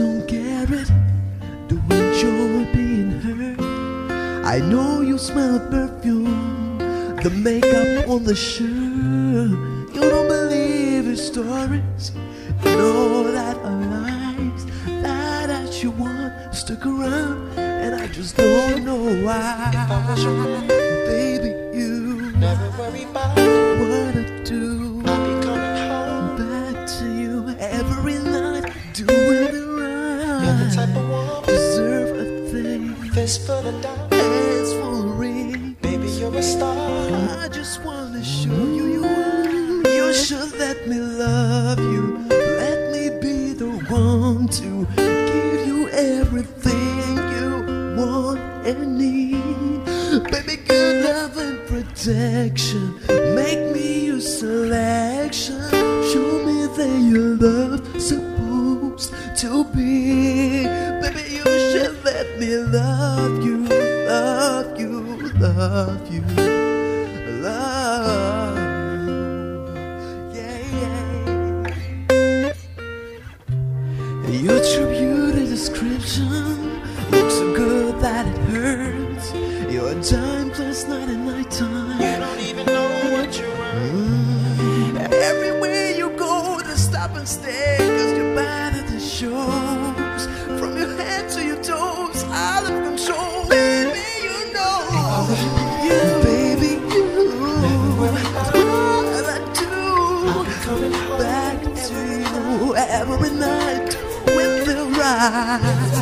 don't get it, the way you're being hurt. I know you smell perfume, the makeup on the shirt. You don't believe his stories, you know that our lives that you want stuck around, and I just don't know why. If I was your man, baby, you never worry about what I do. I'll be coming home Back to you every night, doing it right. You're the type of woman Deserve a thing, fist full of diamonds, hands full of ring. baby, you're a star. I just wanna show you you are. You should let me love you. Let me be the one to give you everything you want and need. Baby, good love and protection. Make me your selection. Show me that your love supposed to be. Baby, you should let me love you, love you, love you, love you. Yeah, yeah. Your true beauty description looks so good that it hurts. You're a dime plus night and nighttime. You don't even know what you're worth. Everywhere you go, they stop and stare, 'cause you're bad at the shows. From your head to your toes, out of control. Baby, you know. You, baby, you. What I do. I'll be coming home Back to you every night with the ride.